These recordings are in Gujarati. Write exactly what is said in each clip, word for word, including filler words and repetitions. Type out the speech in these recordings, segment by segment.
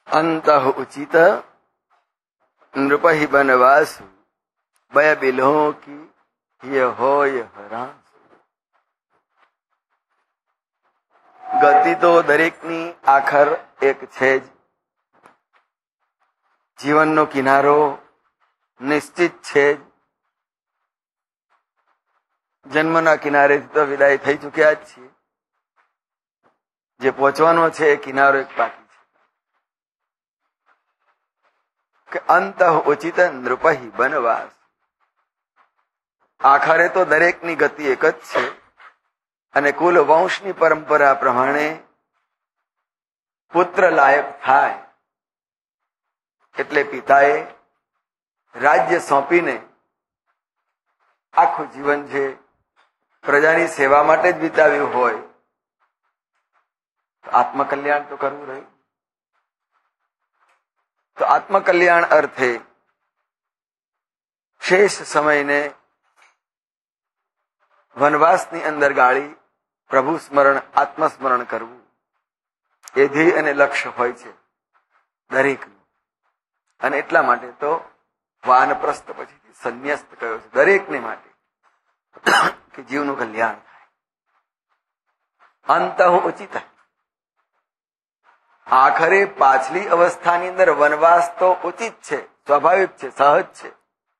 અંતઃ ઉચિત નૃપહિ બનવાસુ ભય બિલો કી ય હોય હરાસ. ગતિ તો દરેકની આખર એક છે જ. જીવનનો કિનારો નિશ્ચિત છે જ. જન્મના કિનારેથી તો વિદાય થઈ ચૂક્યા જ છીએ. જે પહોંચવાનો છે એ કિનારો એક બાકી છે. કે અંતઃ ઉચિત નૃપહિ બનવાસ. આખરે તો દરેકની ગતિ એક જ છે અને કુલ વંશની પરંપરા પ્રમાણે પુત્ર લાયક થાય એટલે પિતાએ રાજ્ય સોંપીને આખું જીવન છે પ્રજાની સેવા માટે જ વિતાવ્યું હોય તો આત્મકલ્યાણ તો કરવું રહ્યું. તો આત્મકલ્યાણ અર્થે શેષ સમયને વનવાસની અંદર ગાળી પ્રભુ સ્મરણ આત્મસ્મરણ કરવું એ ધ્યેય અને લક્ષ્ય હોય છે દરેકનું. અને એટલા માટે તો વાનપ્રસ્થ પછીથી સંન્યસ્ત કયો છે દરેકને માટે કે જીવનું કલ્યાણ થાય. અંતઃ ઉચિત. આખરે પાછલી અવસ્થાની અંદર વનવાસ તો ઉચિત છે, સ્વાભાવિક છે, સહજ છે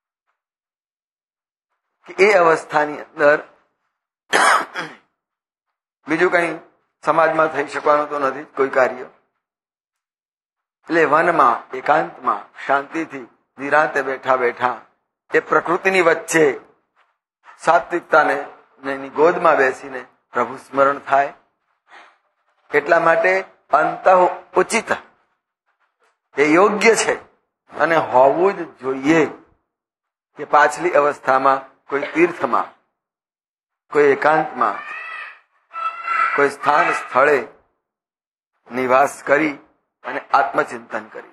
કે એ અવસ્થાની અંદર બીજું કઈ સમાજમાં થઈ શકવાનું તો નથી કોઈ કાર્ય. એટલે વનમાં એકાંતમાં શાંતિથી નિરાંતે બેઠા બેઠા એ પ્રકૃતિની વચ્ચે સાત્વિકતાને એની ગોદમાં બેસીને પ્રભુ સ્મરણ થાય. એટલા માટે અંતઃ ઉચિત એ યોગ્ય છે અને હોવું જ જોઈએ કે પાછલી અવસ્થામાં કોઈ તીર્થમાં, કોઈ એકાંતમાં, કોઈ સ્થાન સ્થળે નિવાસ કરી અને આત્મચિંતન કરી.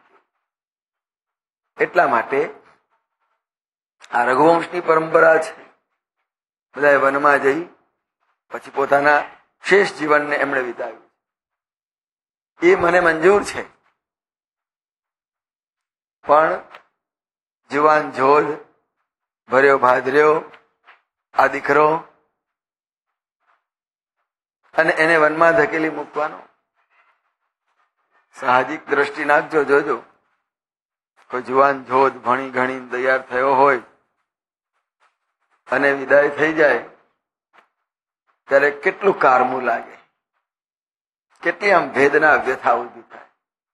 એટલા માટે આ રઘુવંશની પરંપરા છે. બધા વનમાં જઈ પછી પોતાના શેષ જીવનને એમણે વિતાવ્યું. એ મને મંજૂર છે, પણ જુવાન જોધ ભર્યો ભાદર્યો આ દીકરો અને એને વનમાં ધકેલી મૂકવાનો સાહજિક દ્રષ્ટિ નાખજો. જોજો કોઈ જુવાન જોધ ભણી ઘણી તૈયાર થયો હોય અને વિદાય થઈ જાય ત્યારે કેટલું કારમું લાગે, કેટલી આમ ભેદના વ્યથા ઉભી થાય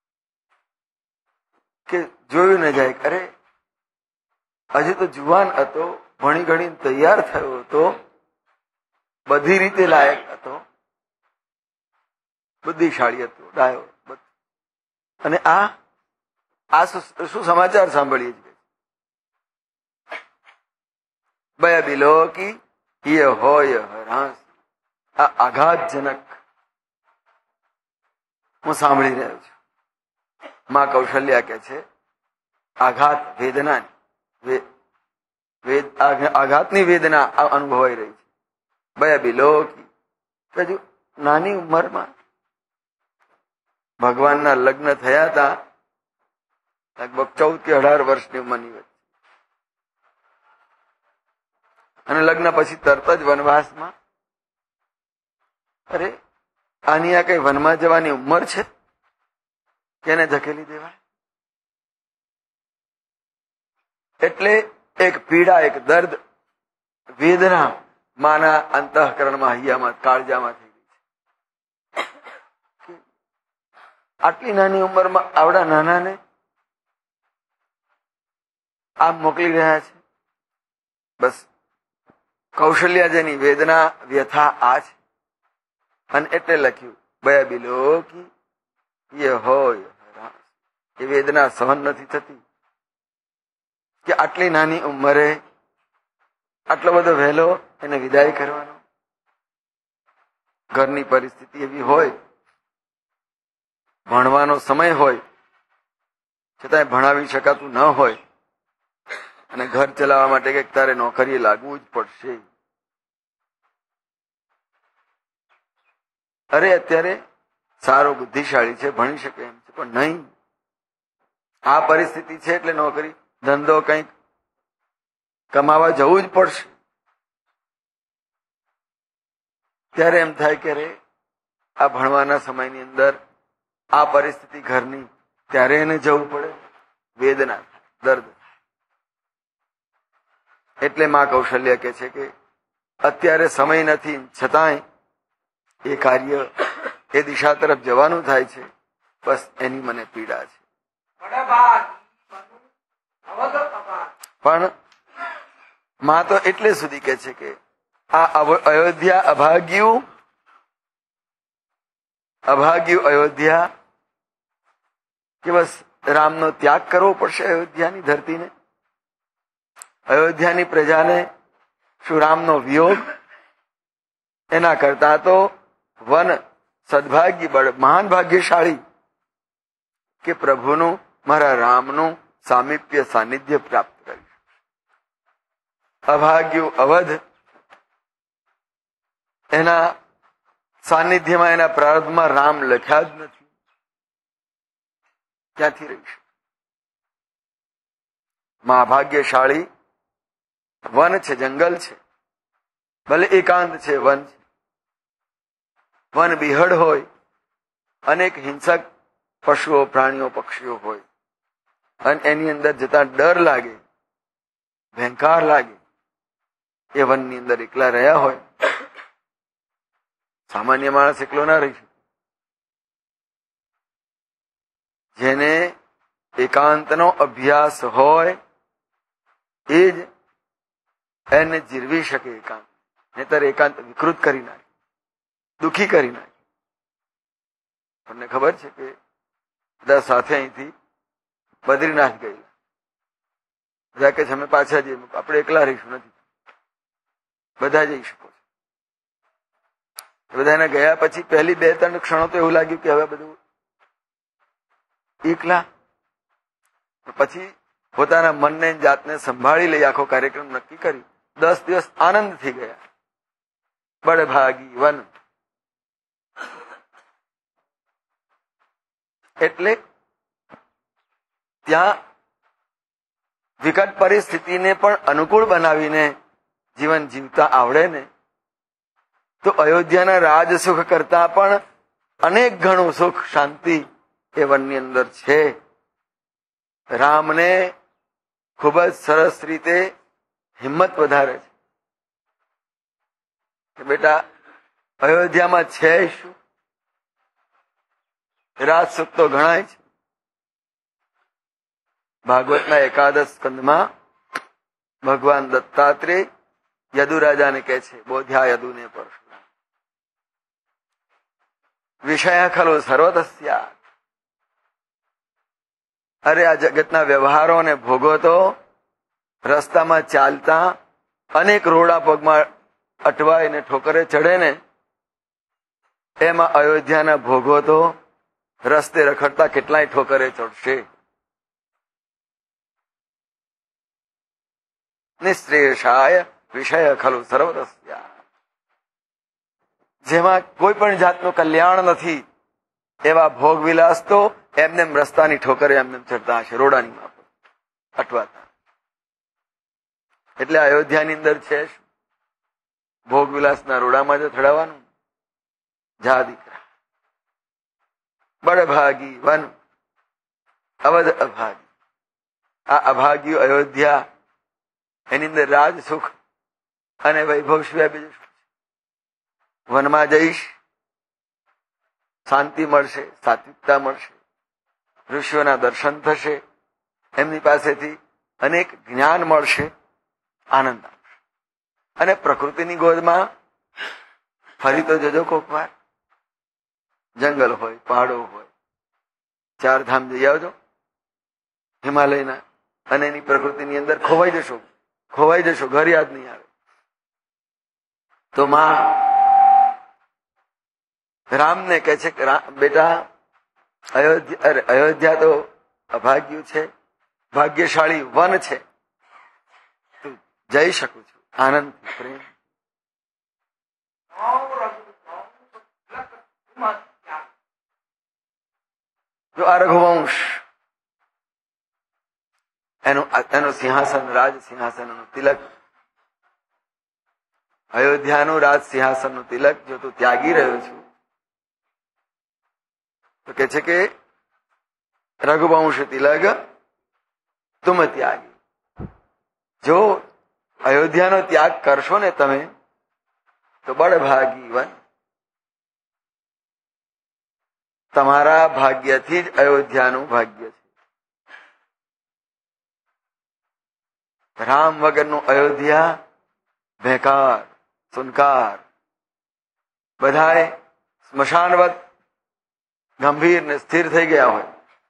કે જોયું ન જાય. અરે હજી તો જુવાન હતો, ભણી ઘણી તૈયાર થયો હતો, બધી રીતે લાયક હતો, બુદ્ધિશાળી હતો, ડાયો, અને આ આ શું સમાચાર સાંભળીએ છીએ? બયા બિલો કી ય હોય હરાસ. આ આઘાતજનક હું સાંભળી રહ્યો છું. માં કૌશલ્યા કે છે આઘાત વેદનાની આઘાતની વેદના અનુભવાઈ રહી છે. બયા બિલો કી હજુ નાની ઉંમરમાં ભગવાનના લગ્ન થયા હતા, લગભગ ચૌદ કે અઢાર વર્ષની ઉંમરની વચ્ચે, અને લગ્ન પછી તરત જ વનવાસમાં. અરે આની આ કઈ વનમાં જવાની ઉંમર છે કે એને ધકેલી દેવાય? એટલે એક પીડા, એક દર્દ, વેદના માના અંતઃકરણમાં, હૈયામાં, કાળજામાં થઈ ગઈ છે. આટલી નાની ઉંમરમાં આવડા નાનાને આમ મોકલી રહ્યા છે. બસ કૌશલ્યાજની વેદના વ્યથા આ છે. અને એટલે લખ્યું બયા બિલો કી ય હોય હરાસ. એ વેદના સહન નથી થતી કે આટલી નાની ઉંમરે આટલો બધો વહેલો એને વિદાય કરવાનો. ઘરની પરિસ્થિતિ એવી હોય, ભણવાનો સમય હોય છતાંય ભણાવી શકાતું ન હોય, અને ઘર ચલાવવા માટે કંઈક તારે નોકરીએ લાગવું જ પડશે. અરે અત્યારે સારો બુદ્ધિશાળી છે, ભણી શકે એમ છે, પણ નહીં, આ પરિસ્થિતિ છે એટલે નોકરી ધંધો કંઈક કમાવા જવું જ પડશે. ત્યારે એમ થાય કે રે આ ભણવાના સમયની અંદર આ પરિસ્થિતિ ઘરની, ત્યારે એને જવું પડે, વેદના, દર્દ. એટલે માં કૌશલ્ય કે છે કે અત્યારે સમય નથી, છતાંય એ કાર્ય એ દિશા તરફ જવાનું થાય છે, બસ એની મને પીડા છે. પણ માં તો એટલે સુધી કે છે કે આ અયોધ્યા અભાગ્યું અભાગ્યું અયોધ્યા, કે બસ રામનો ત્યાગ કરવો પડશે અયોધ્યાની ધરતીને, અયોધ્યાની પ્રજાને શું રામનો વિયોગ? એના કરતા તો વન સદભાગ્ય બળ મહાન ભાગ્યશાળી કે પ્રભુનું, મારા રામનું સામીપ્ય સાનિધ્ય પ્રાપ્ત કર્યું. અભાગ્યું અવધ, એના સાનિધ્યમાં, એના પ્રારબ્ધમાં રામ લખ્યા જ નથી, ક્યાંથી રહીશ? મહાભાગ્યશાળી વન છે, જંગલ છે, ભલે એકાંત છે, વન છે. વન બિહડ હોય, અનેક હિંસક પશુઓ, પ્રાણીઓ, પક્ષીઓ હોય, અને એની અંદર જતા ડર લાગે, ભયંકાર લાગે. એ વનની અંદર એકલા રહ્યા હોય, સામાન્ય માણસ એકલો ના રહી શકે. જેને એકાંતનો અભ્યાસ હોય એ જ એને જીરવી શકે એકાંત. નહીતર એકાંત વિકૃત કરી નાખે, દુઃખી કરી નાખે. તમને ખબર છે કે બધા સાથે અહીંથી બદ્રીનાથ ગયેલા, બધા કે અમે પાછા જઈએ, આપણે એકલા રહીશું, નથી, બધા જઈ શકો છો. બધાને ગયા પછી પહેલી બે ત્રણ ક્ષણો તો એવું લાગ્યું કે હવે બધું એકલા. પછી પોતાના મનને જાતને સંભાળી લઈ આખો કાર્યક્રમ નક્કી કરી દસ દિવસ આનંદથી ગયા. બળભાગી વન. એટલે ત્યાં વિકટ પરિસ્થિતિને પણ અનુકૂળ બનાવીને જીવન જીવતા આવડે ને તો અયોધ્યાના રાજ સુખ કરતા પણ અનેક ગણું સુખ, શાંતિ એ વનની અંદર છે. રામને ખૂબ જ સરસ રીતે હિંમત વધારે છે કે બેટા અયોધ્યામાં છે શું? રાજ સુખ તો ગણાય છે. ભાગવતના એકાદશ સ્કંદમાં ભગવાન દત્તાત્રેય યદુરાજાને કહે છે, બોધ્યા યદુને પરશુરામ વિષય ખલો સર્વતસ્યા. અરે આ જગતના વ્યવહારો અને ભોગો તો રસ્તામાં ચાલતા અનેક રોડા પગમાં અટવાય ને ઠોકરે ચડે ને, એમાં અયોધ્યાના ભોગો તો રસ્તે રખડતા કેટલાય ઠોકરે ચડશે. નિશ્રેષાય વિષય ખલુ સર્વતસ્યા. જેમાં કોઈ પણ જાતનું કલ્યાણ નથી એવા ભોગ વિલાસ તો એમને રસ્તાની ઠોકરે એમને ચડતા હશે, રોડાની માફક અટવાતા. એટલે અયોધ્યાની અંદર છે શું? ભોગ વિલાસના રોડામાં જ થડાવવાનું. જા દીકરા. બળભાગી વન અવધ અભાગી. આ અભાગ્યું અયોધ્યા, એની અંદર રાજ સુખ અને વૈભવ સિવાય બીજું શું છે? વનમાં જઈશ, શાંતિ મળશે, સાત્વિકતા મળશે, ઋષિઓના દર્શન થશે, એમની પાસેથી અનેક જ્ઞાન મળશે, આનંદ આવશે. અને પ્રકૃતિની ગોદમાં ફરી તો જજો કોક વાર. જંગલ હોય, પહાડો હોય, ચાર ધામ જઈ આવજો હિમાલયના, અને એની પ્રકૃતિની અંદર ખોવાઈ જશો, ખોવાઈ જશો, ઘર યાદ નહીં આવે. તો માં રામને કહે છે કે બેટા અયોધ્યા અયોધ્યા તો અભાગ્યું છે, ભાગ્યશાળી વન છે, તું જઈ શકું છું આનંદ પ્રેમ. જો આ રઘુવંશ એનું એનું સિંહાસન, રાજ સિંહાસનનું તિલક, અયોધ્યાનું રાજ સિંહાસનનું તિલક જો તું ત્યાગી રહ્યો છું તો કે છે કે રઘુવંશ તિલક તુમ ત્યાગી. જો અયોધ્યાનો ત્યાગ કરશો ને તમે તો બળભાગી વન, તમારા ભાગ્યથી જ અયોધ્યાનું ભાગ્ય છે. રામ વગરનું અયોધ્યા ભેકાર, સુનકાર, બધાએ સ્મશાનવત ગંભીર ને સ્થિર થઈ ગયા હોય.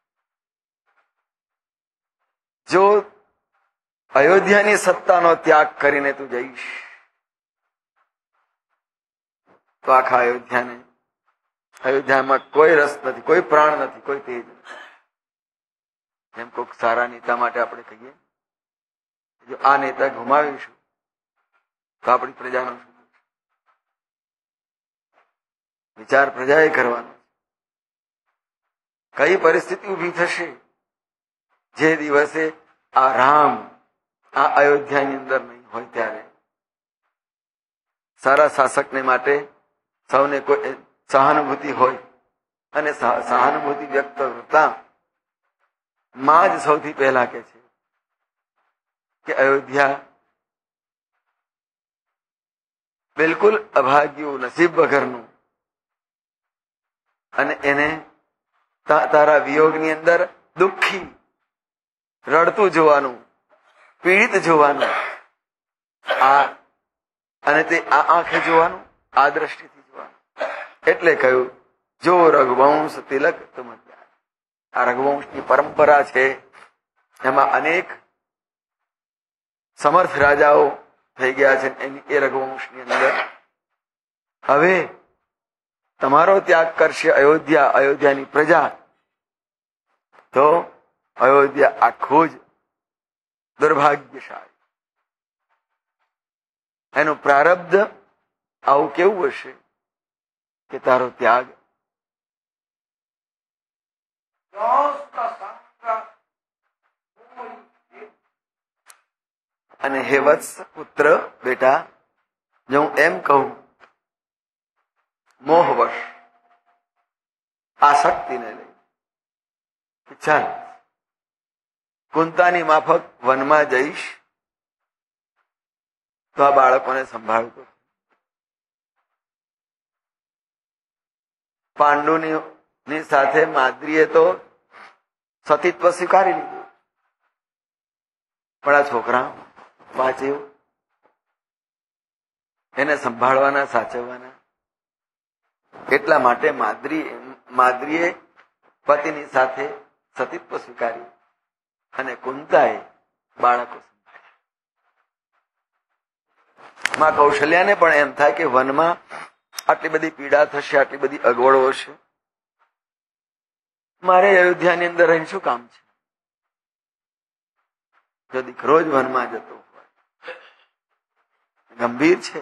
જો અયોધ્યાની સત્તાનો ત્યાગ કરીને તું જઈશ તો આખા અયોધ્યાને અયોધ્યામાં કોઈ રસ નથી, કોઈ પ્રાણ નથી, કોઈ તેજ નથી. જેમ કોઈક સારા નેતા માટે આપણે કહીએ જો આ નેતા ગુમાવીશું તો આપણી પ્રજાનો શું? વિચાર પ્રજાએ કરવાનો. કઈ પરિસ્થિતિ ઉભી થશે જે દિવસે આ રામ આ અયોધ્યાની અંદર નહીં હોય ત્યારે? સારા શાસકને માટે સૌને કોઈ સહાનુભૂતિ હોય અને સહાનુભૂતિ વ્યક્ત કરતા માં જ સૌથી પહેલા કે છે કે અયોધ્યા બિલકુલ અભાગ્યું, નસીબ વગરનું, અને એને તારા વિયોગની અંદર દુઃખી રડતું જોવાનું, પીડિત જોવાનું, આ અને તે આ આંખે જોવાનું, આ દ્રષ્ટિથી જોવાનું. એટલે કહ્યું જો રઘુવંશ તિલક તુમ ત્યાગ. આ રઘુવંશની પરંપરા છે, એમાં અનેક સમર્થ રાજાઓ થઈ ગયા છે એની એ રઘુવંશની અંદર. હવે તમારો ત્યાગ કરશે અયોધ્યા, અયોધ્યાની પ્રજા, તો અયોધ્યા આખું જ દુર્ભાગ્યશાળી. એનું પ્રારબ્ધ આવું કેવું હશે કે તારો ત્યાગ અને હે વત્સ પુત્ર બેટા, જો હું એમ કહું મોહવશ આસક્તિને લઈ ચાલ કુંતાની માફક વનમાં જઈશ તો આ બાળકોને સંભાળતો. પાંડુની સાથે માદ્રીએ તો સતીત્વ સ્વીકારી લીધું, પણ આ છોકરા વાંચ્યું એને સંભાળવાના, સાચવવાના. એટલા માટે માદ્રી માદ્રીએ પતિની સાથે સતીત્વ સ્વીકાર્યું અને કુંતાએ બાળકો સંભાળ્યા. માં કૌશલ્યાને પણ એમ થાય કે વનમાં આટલી બધી પીડા થશે, આટલી બધી અગવડો હશે, મારે અયોધ્યાની અંદર રહીને શું કામ છે? જો દીકરો જ વનમાં જતો હોય, ગંભીર છે.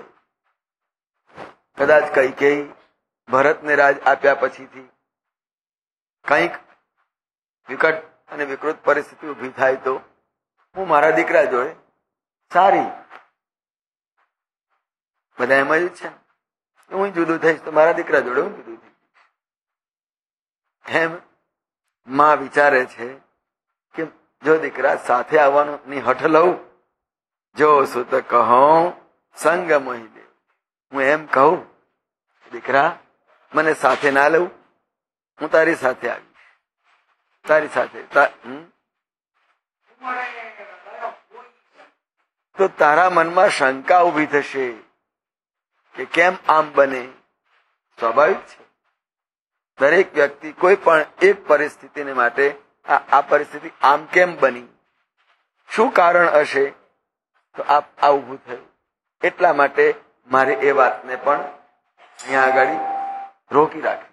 કદાચ કઈ કઈ ભરતને રાજ આપ્યા પછીથી કંઈક વિકટ અને વિકૃત પરિસ્થિતિ ઉભી થાય તો હું મારા દીકરા જોડે સારી, બધા એમ જ છે ને, હું જુદું થઈશ તો મારા દીકરા જોડે હું જુદું થઈશ. એમ માં વિચારે છે કે જો દીકરા સાથે આવવાનું ની હઠ લઉં, જો સુત કહું સંગ મોહી દે. હું એમ કહું દીકરા મને સાથે ના લઉં, હું તારી સાથે આવીશ, તારી સાથે તો તારા મનમાં શંકા ઉભી થશે કે કેમ આમ બને. સ્વાભાવિક છે, દરેક વ્યક્તિ કોઈ પણ એક પરિસ્થિતિને માટે આ પરિસ્થિતિ આમ કેમ બની, શું કારણ હશે, તો આ આ ઉભું થયું. એટલા માટે મારે એ વાતને પણ અહીંયા આગળ રોકી રાખી.